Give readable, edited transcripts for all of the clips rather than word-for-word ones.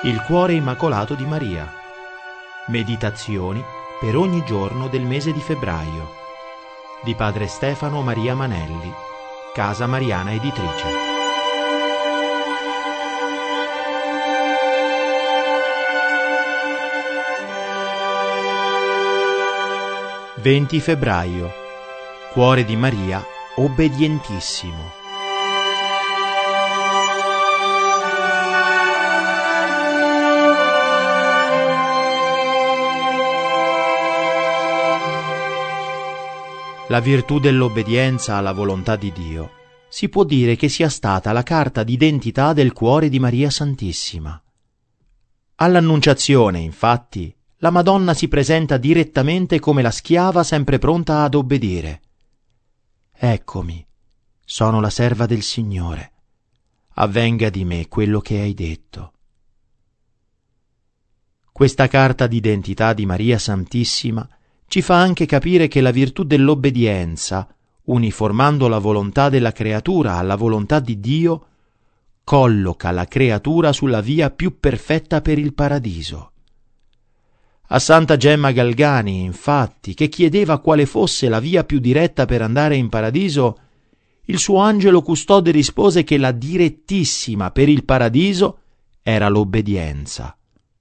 Il cuore immacolato di Maria. Meditazioni per ogni giorno del mese di febbraio. Di padre Stefano Maria Manelli, Casa Mariana Editrice. «20 febbraio. Cuore di Maria obbedientissimo». La virtù dell'obbedienza alla volontà di Dio si può dire che sia stata la carta d'identità del cuore di Maria Santissima. All'Annunciazione, infatti, la Madonna si presenta direttamente come la schiava sempre pronta ad obbedire. «Eccomi, sono la serva del Signore. Avvenga di me quello che hai detto». Questa carta d'identità di Maria Santissima ci fa anche capire che la virtù dell'obbedienza, uniformando la volontà della creatura alla volontà di Dio, colloca la creatura sulla via più perfetta per il paradiso. A Santa Gemma Galgani, infatti, che chiedeva quale fosse la via più diretta per andare in paradiso, il suo angelo custode rispose che la direttissima per il paradiso era l'obbedienza.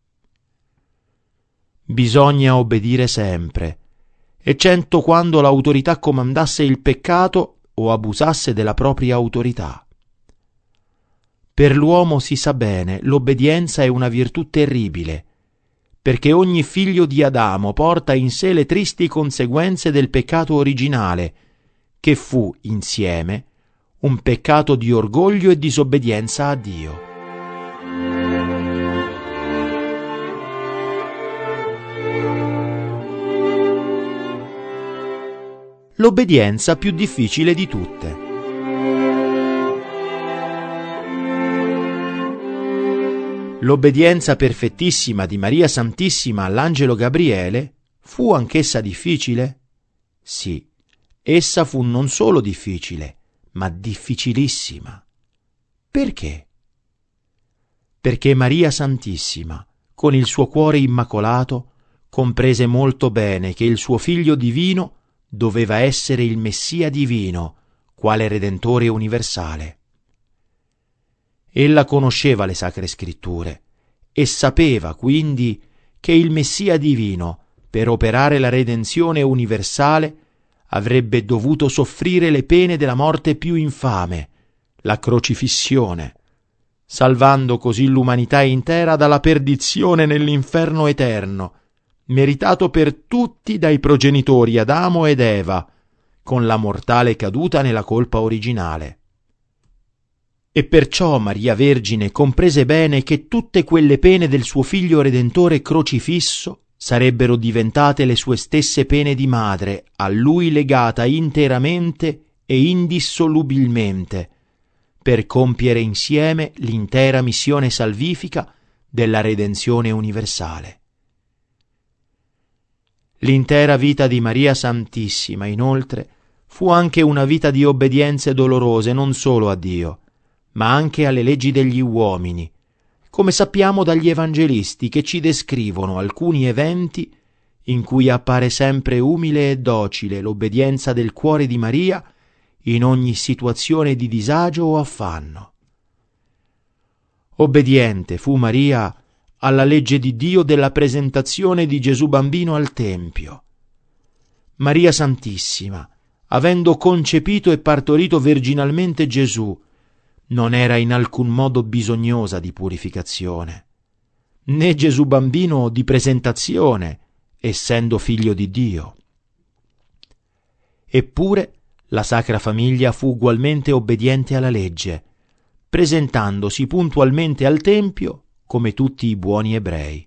Bisogna obbedire sempre, eccetto quando l'autorità comandasse il peccato o abusasse della propria autorità. Per l'uomo, si sa bene, l'obbedienza è una virtù terribile, perché ogni figlio di Adamo porta in sé le tristi conseguenze del peccato originale, che fu, insieme, un peccato di orgoglio e disobbedienza a Dio. L'obbedienza più difficile di tutte. L'obbedienza perfettissima di Maria Santissima all'angelo Gabriele fu anch'essa difficile? Sì, essa fu non solo difficile, ma difficilissima. Perché? Perché Maria Santissima, con il suo cuore immacolato, comprese molto bene che il suo figlio divino doveva essere il Messia divino, quale Redentore universale. Ella conosceva le Sacre Scritture e sapeva quindi che il Messia divino, per operare la redenzione universale, avrebbe dovuto soffrire le pene della morte più infame, la crocifissione, salvando così l'umanità intera dalla perdizione nell'inferno eterno, meritato per tutti dai progenitori Adamo ed Eva, con la mortale caduta nella colpa originale. E perciò Maria Vergine comprese bene che tutte quelle pene del suo figlio Redentore crocifisso sarebbero diventate le sue stesse pene di madre, a lui legata interamente e indissolubilmente, per compiere insieme l'intera missione salvifica della redenzione universale. L'intera vita di Maria Santissima, inoltre, fu anche una vita di obbedienze dolorose non solo a Dio, ma anche alle leggi degli uomini, come sappiamo dagli evangelisti che ci descrivono alcuni eventi in cui appare sempre umile e docile l'obbedienza del cuore di Maria in ogni situazione di disagio o affanno. Obbediente fu Maria alla legge di Dio della presentazione di Gesù bambino al Tempio. Maria Santissima, avendo concepito e partorito virginalmente Gesù, non era in alcun modo bisognosa di purificazione, né Gesù bambino di presentazione, essendo figlio di Dio. Eppure la Sacra Famiglia fu ugualmente obbediente alla legge, presentandosi puntualmente al Tempio come tutti i buoni ebrei.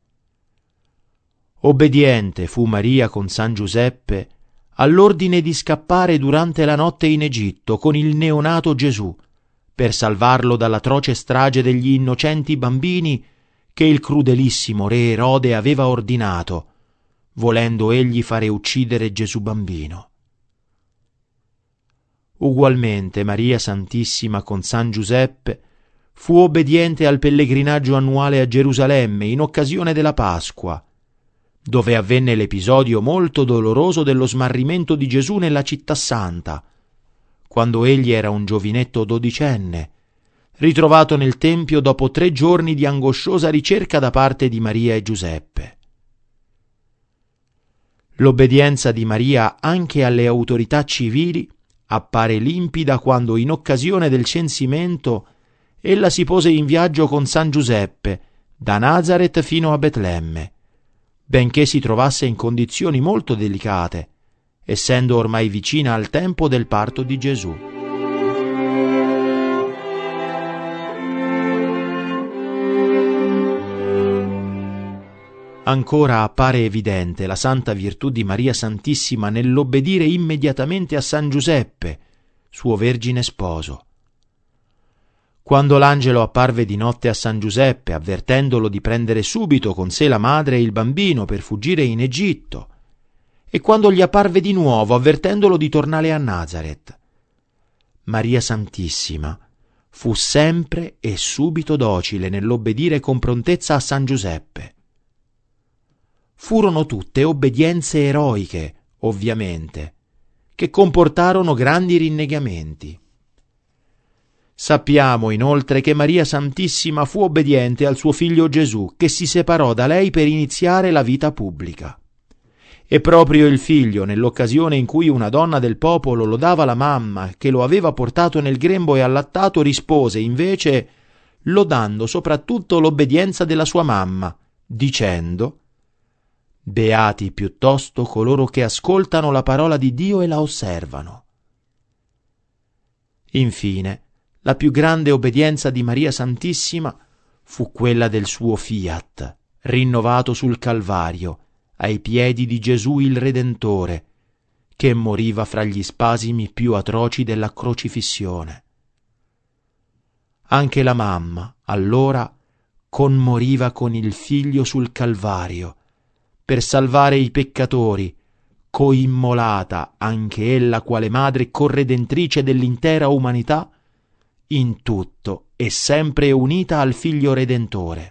Obbediente fu Maria con San Giuseppe all'ordine di scappare durante la notte in Egitto con il neonato Gesù, per salvarlo dall'atroce strage degli innocenti bambini che il crudelissimo re Erode aveva ordinato, volendo egli fare uccidere Gesù bambino. Ugualmente Maria Santissima con San Giuseppe fu obbediente al pellegrinaggio annuale a Gerusalemme in occasione della Pasqua, dove avvenne l'episodio molto doloroso dello smarrimento di Gesù nella città santa, quando egli era un giovinetto dodicenne, ritrovato nel Tempio dopo 3 giorni di angosciosa ricerca da parte di Maria e Giuseppe. L'obbedienza di Maria anche alle autorità civili appare limpida quando, in occasione del censimento, ella si pose in viaggio con San Giuseppe da Nazaret fino a Betlemme, benché si trovasse in condizioni molto delicate, essendo ormai vicina al tempo del parto di Gesù. Ancora appare evidente la santa virtù di Maria Santissima nell'obbedire immediatamente a San Giuseppe, suo vergine sposo. Quando l'angelo apparve di notte a San Giuseppe, avvertendolo di prendere subito con sé la madre e il bambino per fuggire in Egitto, e quando gli apparve di nuovo, avvertendolo di tornare a Nazaret, Maria Santissima fu sempre e subito docile nell'obbedire con prontezza a San Giuseppe. Furono tutte obbedienze eroiche, ovviamente, che comportarono grandi rinnegamenti. Sappiamo inoltre che Maria Santissima fu obbediente al suo figlio Gesù, che si separò da lei per iniziare la vita pubblica. E proprio il figlio, nell'occasione in cui una donna del popolo lodava la mamma che lo aveva portato nel grembo e allattato, rispose invece lodando soprattutto l'obbedienza della sua mamma, dicendo: «Beati piuttosto coloro che ascoltano la parola di Dio e la osservano». Infine, la più grande obbedienza di Maria Santissima fu quella del suo fiat, rinnovato sul Calvario, ai piedi di Gesù il Redentore, che moriva fra gli spasimi più atroci della crocifissione. Anche la mamma, allora, conmoriva con il figlio sul Calvario, per salvare i peccatori, coimmolata anche ella quale madre corredentrice dell'intera umanità, in tutto e sempre unita al Figlio Redentore.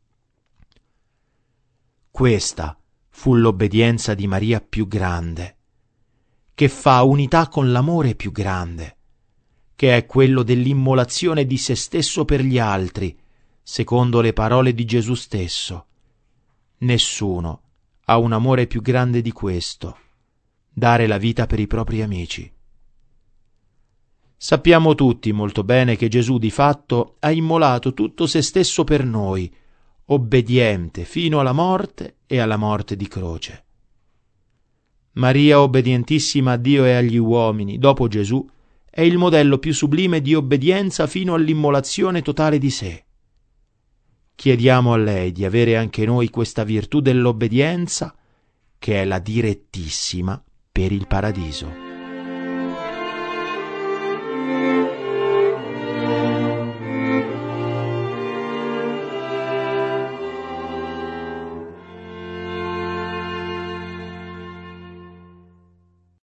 Questa fu l'obbedienza di Maria più grande, che fa unità con l'amore più grande, che è quello dell'immolazione di se stesso per gli altri, secondo le parole di Gesù stesso. Nessuno ha un amore più grande di questo, dare la vita per i propri amici. Sappiamo tutti molto bene che Gesù di fatto ha immolato tutto se stesso per noi, obbediente fino alla morte e alla morte di croce. Maria, obbedientissima a Dio e agli uomini, dopo Gesù, è il modello più sublime di obbedienza fino all'immolazione totale di sé. Chiediamo a lei di avere anche noi questa virtù dell'obbedienza, che è la direttissima per il paradiso.